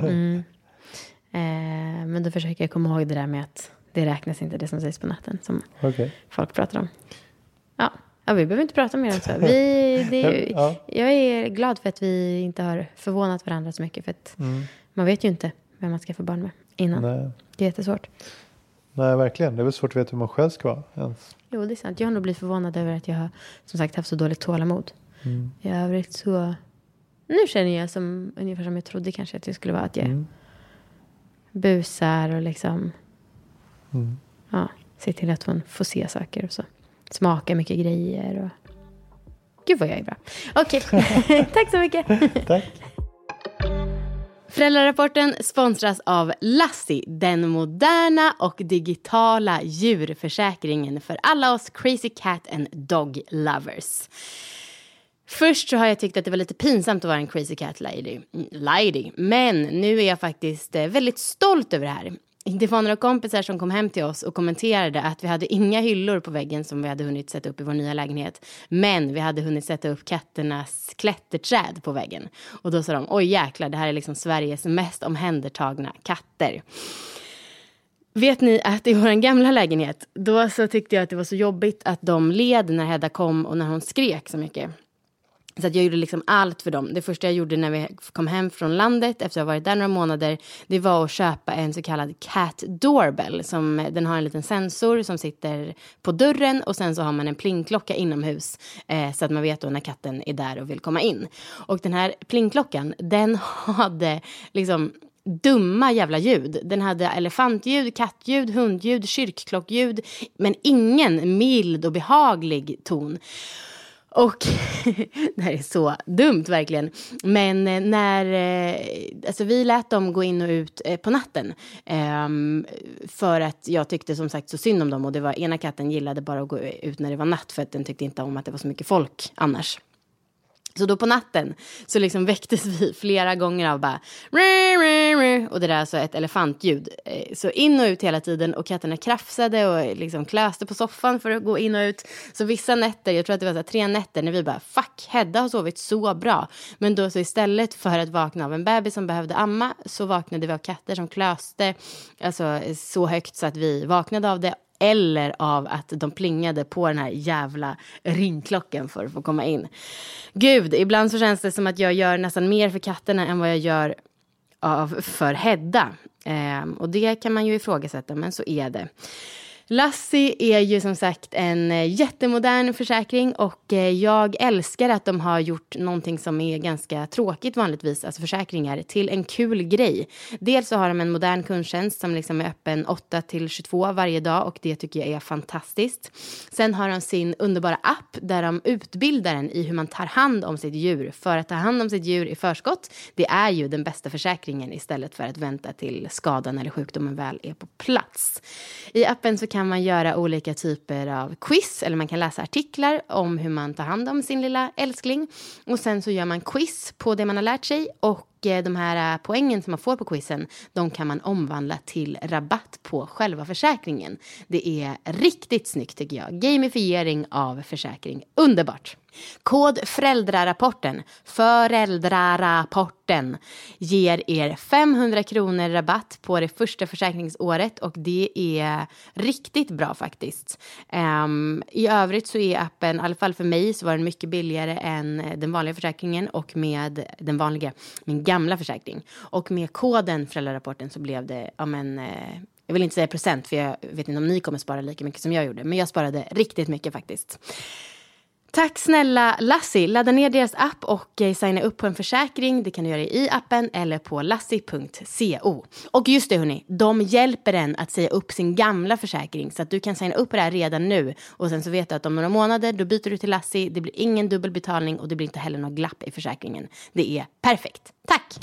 Men då försöker jag komma ihåg det där med att det räknas inte det som sägs på natten som folk pratar om. Ja, vi behöver inte prata mer om så. Jag är glad för att vi inte har förvånat varandra så mycket. För att man vet ju inte vem man ska få barn med innan. Nej. Det är jättesvårt. Nej, verkligen. Det är väl svårt att veta hur man själv ska vara ens. Jo, det är sant. Jag har nog blivit förvånad över att jag har som sagt haft så dåligt tålamod. I övrigt så... Nu känner jag ungefär som jag trodde kanske att jag skulle vara. Att jag busar och liksom... se till att hon får se saker och så. Smaka mycket grejer och... Gud vad jag är bra. Okej, tack så mycket. Tack. Föräldrarapporten sponsras av Lassie, den moderna och digitala djurförsäkringen för alla oss crazy cat and dog lovers. Först så har jag tyckt att det var lite pinsamt att vara en crazy cat lady. Men nu är jag faktiskt väldigt stolt över det här. Det var några kompisar som kom hem till oss och kommenterade att vi hade inga hyllor på väggen som vi hade hunnit sätta upp i vår nya lägenhet. Men vi hade hunnit sätta upp katternas klätterträd på väggen. Och då sa de, oj jäklar, det här är liksom Sveriges mest omhändertagna katter. Vet ni att i vår gamla lägenhet, då så tyckte jag att det var så jobbigt att de led när Hedda kom och när hon skrek så mycket. Så att jag gjorde liksom allt för dem. Det första jag gjorde när vi kom hem från landet efter att ha varit där några månader, det var att köpa en så kallad cat doorbell. Den har en liten sensor som sitter på dörren och sen så har man en plingklocka inomhus så att man vet då när katten är där och vill komma in. Och den här plingklockan, den hade liksom dumma jävla ljud. Den hade elefantljud, kattljud, hundljud, kyrkklockljud, men ingen mild och behaglig ton. Och det här är så dumt verkligen. Men när alltså vi lät dem gå in och ut på natten. För att jag tyckte som sagt så synd om dem. Och det var ena katten gillade bara att gå ut när det var natt. För att den tyckte inte om att det var så mycket folk annars. Så då på natten så liksom väcktes vi flera gånger av bara och det där är alltså ett elefantljud. Så in och ut hela tiden och katterna krafsade och liksom klöste på soffan för att gå in och ut. Så vissa nätter, jag tror att det var så 3 nätter när vi bara fuck, Hedda har sovit så bra. Men då så istället för att vakna av en bebis som behövde amma så vaknade vi av katter som klöste alltså så högt så att vi vaknade av det. Eller av att de plingade på den här jävla ringklockan för att få komma in. Gud, ibland så känns det som att jag gör nästan mer för katterna än vad jag gör för Hedda. Och det kan man ju ifrågasätta, men så är det. Lassie är ju som sagt en jättemodern försäkring och jag älskar att de har gjort någonting som är ganska tråkigt vanligtvis, alltså försäkringar, till en kul grej. Dels så har de en modern kundtjänst som liksom är öppen 8-22 varje dag och det tycker jag är fantastiskt. Sen har de sin underbara app där de utbildar en i hur man tar hand om sitt djur. För att ta hand om sitt djur i förskott, det är ju den bästa försäkringen istället för att vänta till skadan eller sjukdomen väl är på plats. I appen så kan man göra olika typer av quiz eller man kan läsa artiklar om hur man tar hand om sin lilla älskling. Och sen så gör man quiz på det man har lärt sig och de här poängen som man får på quizen, de kan man omvandla till rabatt på själva försäkringen. Det är riktigt snyggt tycker jag. Gamifiering av försäkring. Underbart. Kod föräldrarapporten ger er 500 kronor rabatt på det första försäkringsåret och det är riktigt bra faktiskt. I övrigt så är appen, i alla fall för mig så var den mycket billigare än den vanliga försäkringen och med den vanliga, min gamla försäkring. Och med koden föräldrarapporten så blev det, jag vill inte säga procent för jag vet inte om ni kommer spara lika mycket som jag gjorde, men jag sparade riktigt mycket faktiskt. Tack snälla Lassie, ladda ner deras app och signa upp på en försäkring. Det kan du göra i appen eller på lassie.co. Och just det hörni, de hjälper en att säga upp sin gamla försäkring så att du kan signa upp på det här redan nu. Och sen så vet du att om några månader då byter du till Lassie, det blir ingen dubbelbetalning och det blir inte heller något glapp i försäkringen. Det är perfekt. Tack!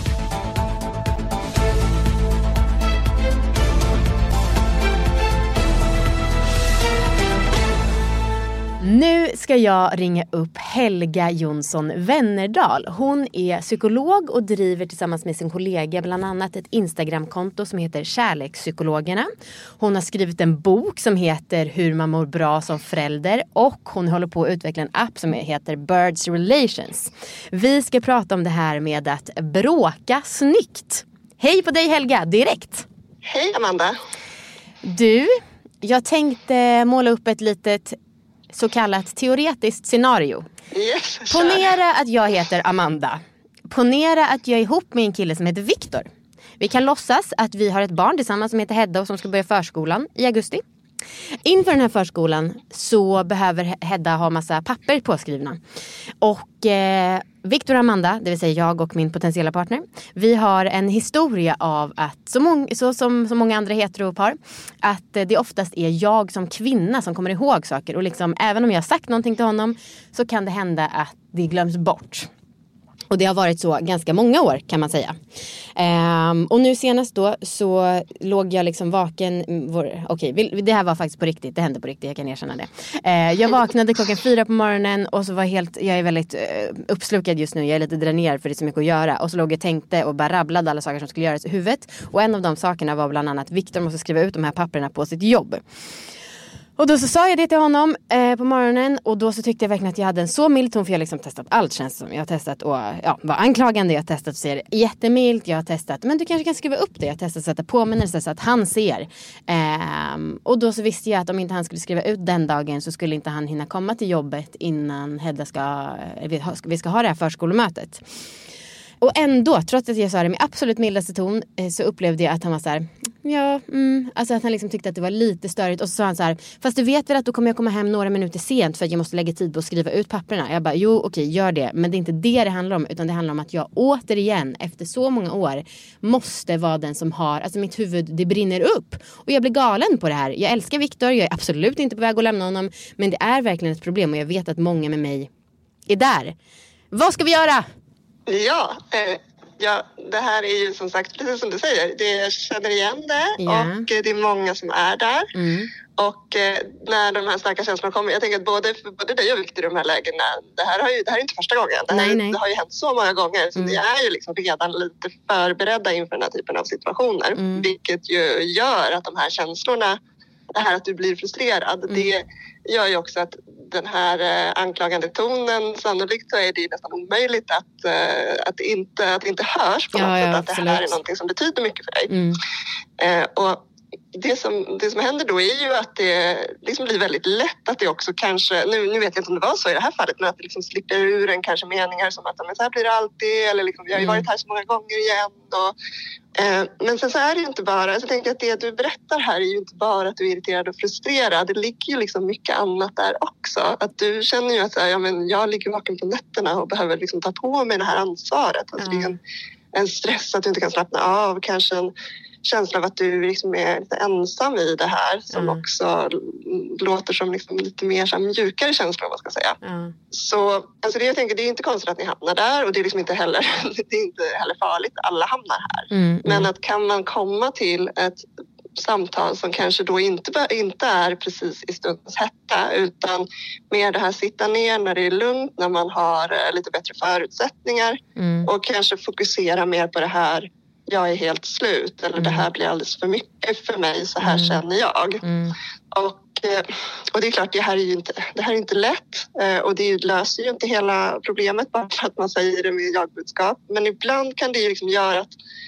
Nu ska jag ringa upp Helga Jonsson Wennerdal. Hon är psykolog och driver tillsammans med sin kollega bland annat ett Instagramkonto som heter Kärlekspsykologerna. Hon har skrivit en bok som heter Hur man mår bra som förälder och hon håller på att utveckla en app som heter Birds Relations. Vi ska prata om det här med att bråka snyggt. Hej på dig Helga, direkt! Hej Amanda! Du, jag tänkte måla upp ett litet så kallat teoretiskt scenario. Yes, ponera att jag heter Amanda. Ponera att jag är ihop med en kille som heter Viktor. Vi kan låtsas att vi har ett barn tillsammans som heter Hedda och som ska börja förskolan i augusti. Inför den här förskolan så behöver Hedda ha massa papper påskrivna. Och Viktor och Amanda, det vill säga jag och min potentiella partner, vi har en historia av att som många andra heteropar, att det oftast är jag som kvinna som kommer ihåg saker. Och liksom, även om jag har sagt någonting till honom så kan det hända att det glöms bort. Och det har varit så ganska många år kan man säga. Och nu senast då så låg jag liksom vaken. Det här var faktiskt på riktigt. Det hände på riktigt, jag kan erkänna det. Jag vaknade 4:00 på morgonen och så var jag är väldigt uppslukad just nu. Jag är lite dränerad för det är så mycket att göra. Och så låg jag och tänkte och bara rabblade alla saker som skulle göras i huvudet. Och en av de sakerna var bland annat att Viktor måste skriva ut de här papperna på sitt jobb. Och då så sa jag det till honom på morgonen. Och då så tyckte jag verkligen att jag hade en så mild ton. För jag har liksom testat allt, känns som. Jag har testat att vara anklagande. Jag har testat att säga det jättemilt. Jag har testat, men du kanske kan skriva upp det. Jag har testat att sätta påminnelser så att han ser. Och då så visste jag att om inte han skulle skriva ut den dagen, så skulle inte han hinna komma till jobbet innan Hedda vi ska ha det här förskolemötet. Och ändå, trots att jag sa det med absolut mildaste ton, så upplevde jag att han var så här, alltså att han liksom tyckte att det var lite störigt. Och så sa han så här, fast du vet väl att då kommer jag komma hem några minuter sent för att jag måste lägga tid på att skriva ut papperna. Jag bara, jo okej, gör det. Men det är inte det handlar om, utan det handlar om att jag återigen, efter så många år, måste vara den som har, alltså mitt huvud, det brinner upp. Och jag blir galen på det här. Jag älskar Viktor, jag är absolut inte på väg att lämna honom. Men det är verkligen ett problem och jag vet att många med mig är där. Vad ska vi göra? Ja, det här är ju som sagt precis som du säger. Jag känner igen det och det är många som är där. Och när de här starka känslorna kommer, jag tänker att både dig och Victor i de här lägena, det här är inte första gången. Det har ju hänt så många gånger. Så vi är ju liksom redan lite förberedda inför den här typen av situationer. Vilket ju gör att de här känslorna, det här att du blir frustrerad, det gör ju också att den här anklagande tonen, sannolikt så är det nästan omöjligt att inte hörs på något sätt, att det här är någonting som betyder mycket för dig. Och det som händer då är ju att det liksom blir väldigt lätt att det också kanske, nu vet jag inte om det var så i det här fallet, men att det liksom slipper ur en kanske meningar som att men så här blir det alltid, eller liksom, vi har ju varit här så många gånger igen. Men sen så är det ju inte bara, så jag tänker att det du berättar här är ju inte bara att du är irriterad och frustrerad, det ligger ju liksom mycket annat där också. Att du känner ju att så här, jag ligger vaken på nätterna och behöver liksom ta på mig det här ansvaret. Alltså det är en stress att du inte kan slappna av, kanske en känsla av att du liksom är lite ensam i det här, som också låter som liksom lite mer så mjukare känslor, om man ska säga. Så alltså jag tänker, det är inte konstigt att ni hamnar där, och det är liksom inte heller farligt, alla hamnar här. Men att kan man komma till ett samtal som kanske då inte är precis i stundens hetta, utan mer det här sitta ner när det är lugnt, när man har lite bättre förutsättningar, och kanske fokusera mer på det här, jag är helt slut, eller det här blir alldeles för mycket för mig, så här känner jag. Och det är klart, det här är inte lätt, och det löser ju inte hela problemet bara för att man säger det med jagbudskap, men ibland kan det ju liksom göra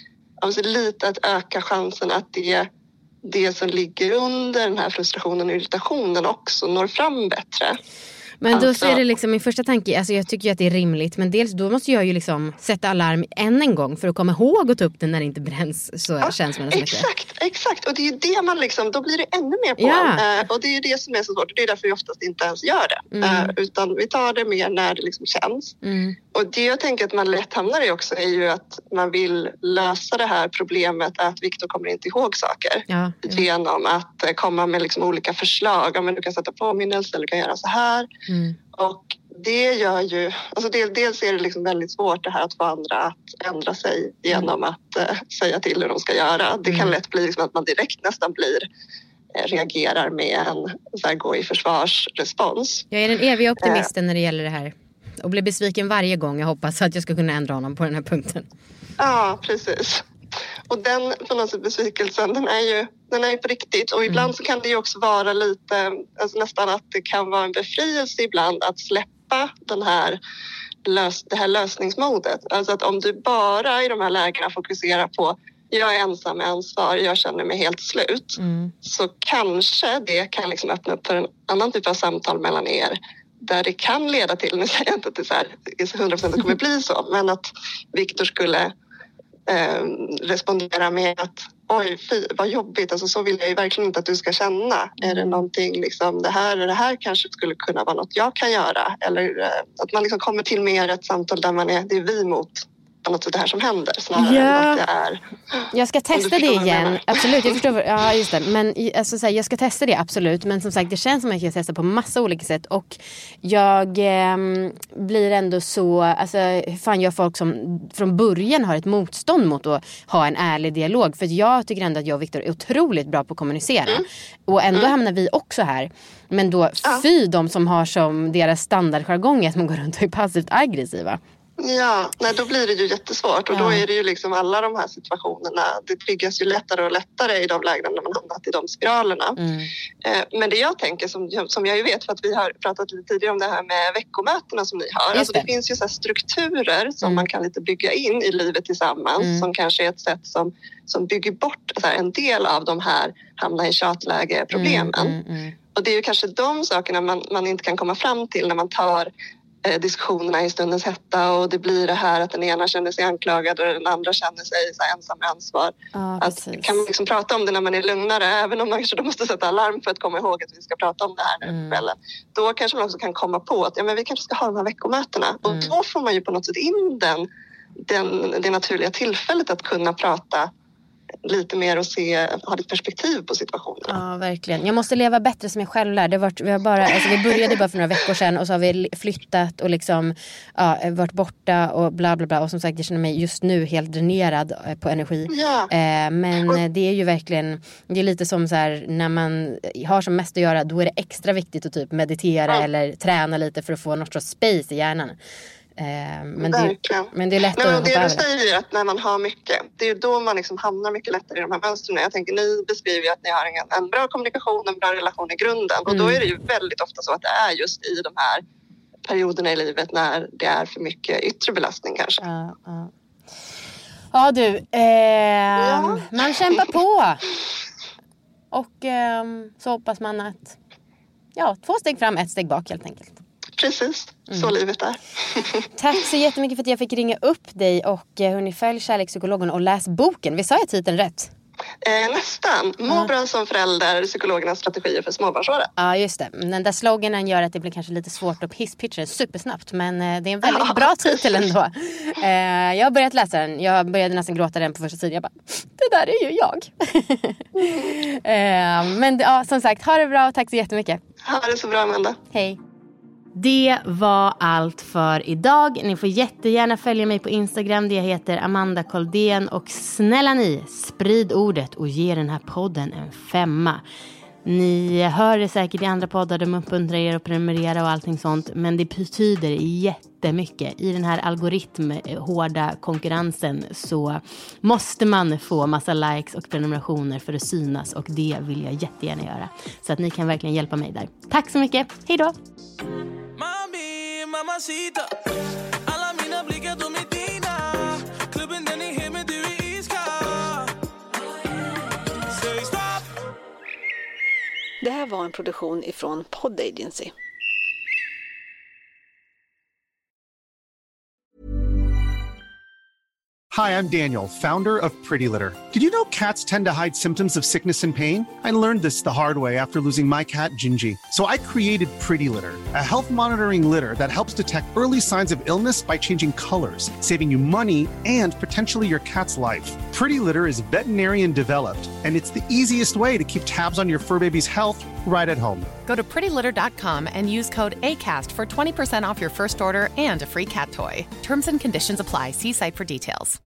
att öka chansen att det som ligger under den här frustrationen och irritationen också når fram bättre. Men då så är det liksom min första tanke, alltså jag tycker ju att det är rimligt, men dels då måste jag ju liksom sätta alarm en gång för att komma ihåg att ta upp den när det inte bränns, så känns man exakt, och det är ju det man liksom, då blir det ännu mer på. Och det är ju det som är så svårt, och det är därför vi oftast inte ens gör det, utan vi tar det mer när det liksom känns. Och det jag tänker att man lätt hamnar i också är ju att man vill lösa det här problemet att Viktor kommer inte ihåg saker genom att komma med liksom olika förslag, men du kan sätta påminnelse eller du kan göra så här. Och det gör ju, alltså dels är det liksom väldigt svårt det här att få andra att ändra sig genom att säga till hur de ska göra. Det kan lätt bli liksom att man direkt nästan reagerar med en så här, gå i försvarsrespons. Jag är den eviga optimisten när det gäller det här, och blir besviken varje gång jag hoppas att jag ska kunna ändra honom på den här punkten. Ja, precis. Och den på något sätt besvikelsen, den är ju på riktigt. Och ibland så kan det ju också vara lite, alltså nästan att det kan vara en befrielse ibland att släppa det här lösningsmodet. Alltså att om du bara i de här lägena fokuserar på jag är ensam med ansvar, jag känner mig helt slut. Så kanske det kan liksom öppna upp för en annan typ av samtal mellan er. Där det kan leda till, nu säger jag inte att det är 100% kommer bli så, men att Viktor skulle respondera med att oj, fy, vad jobbigt, alltså så vill jag ju verkligen inte att du ska känna. Är det någonting liksom, det här kanske skulle kunna vara något jag kan göra, eller att man liksom kommer till mer ett samtal där det är vi mot något av det här som händer, snarare än att det är. Jag ska testa det igen, absolut, jag förstår, ja just det, men alltså, så här, jag ska testa det absolut, men som sagt det känns som att jag testar på massa olika sätt, och jag blir ändå så, alltså hur fan gör folk som från början har ett motstånd mot att ha en ärlig dialog, för jag tycker ändå att jag och Viktor är otroligt bra på att kommunicera, och ändå hamnar vi också här, men då de som har som deras standardjargong att man går runt och är passivt aggressiva. Ja, nej, då blir det ju jättesvårt och då är det ju liksom alla de här situationerna, det triggas ju lättare och lättare i de lägena när man hamnat i de spiralerna. Men det jag tänker som jag ju vet, för att vi har pratat lite tidigare om det här med veckomötena som ni har. Alltså det finns ju så här strukturer som man kan lite bygga in i livet tillsammans som kanske är ett sätt som bygger bort så här, en del av de här hamna i tjatläge-problemen. Och det är ju kanske de sakerna man inte kan komma fram till när man tar diskussionerna i stundens hetta och det blir det här att den ena känner sig anklagad och den andra känner sig så här ensam med ansvar. Kan man liksom prata om det när man är lugnare, även om man kanske då måste sätta alarm för att komma ihåg att vi ska prata om det här nu på kvällen. Då kanske man också kan komma på att men vi kanske ska ha de här veckomötena. Och då får man ju på något sätt in det naturliga tillfället att kunna prata lite mer och ha ett perspektiv på situationen. Ja, verkligen. Jag måste leva bättre som jag själv lär. Vi började bara för några veckor sedan och så har vi flyttat och liksom varit borta och bla bla bla. Och som sagt, jag känner mig just nu helt dränerad på energi. Ja. Men det är ju verkligen, det är lite som så här, när man har som mest att göra, då är det extra viktigt att typ meditera eller träna lite för att få något sorts space i hjärnan. Men det är lätt att hoppa över. Det du säger att när man har mycket, det är då man liksom hamnar mycket lättare i de här mönstren. Jag tänker, ni beskriver ju att ni har en bra kommunikation, en bra relation i grunden. Och då är det ju väldigt ofta så att det är just i de här perioderna i livet när det är för mycket yttre belastning kanske. Ja du, man kämpar på. Och så hoppas man att 2 steg fram, 1 steg bak helt enkelt. Precis, så livet är. Tack så jättemycket för att jag fick ringa upp dig och följ Kärlekspsykologen och läs boken. Vi sa ju titeln rätt. Nästan. Må bra som förälder, psykologernas strategier för småbarnsåret. Ja, just det. Den där sloganen gör att det blir kanske lite svårt att hisspitcha supersnabbt. Men det är en väldigt bra titel ändå. Jag har börjat läsa den. Jag började nästan gråta den på första sidan. Jag bara, det där är ju jag. Men som sagt, ha det bra och tack så jättemycket. Ha det så bra, Amanda. Hej. Det var allt för idag. Ni får jättegärna följa mig på Instagram där jag heter Amanda Koldén. Och snälla ni, sprid ordet och ge den här podden en 5. Ni hör det säkert i andra poddar, de uppmuntrar er att prenumerera och allting sånt. Men det betyder jättemycket. I den här algoritmhårda konkurrensen så måste man få massa likes och prenumerationer för att synas. Och det vill jag jättegärna göra. Så att ni kan verkligen hjälpa mig där. Tack så mycket, hej då! Mami, mamacita, alla mina blickar de är dina. Klubben den är hemma, du är iskall. Säg stopp. Det här var en produktion ifrån Pod Agency. Hi, I'm Daniel, founder of Pretty Litter. Did you know cats tend to hide symptoms of sickness and pain? I learned this the hard way after losing my cat, Gingy. So I created Pretty Litter, a health monitoring litter that helps detect early signs of illness by changing colors, saving you money and potentially your cat's life. Pretty Litter is veterinarian developed, and it's the easiest way to keep tabs on your fur baby's health right at home. Go to prettylitter.com and use code ACAST for 20% off your first order and a free cat toy. Terms and conditions apply. See site for details.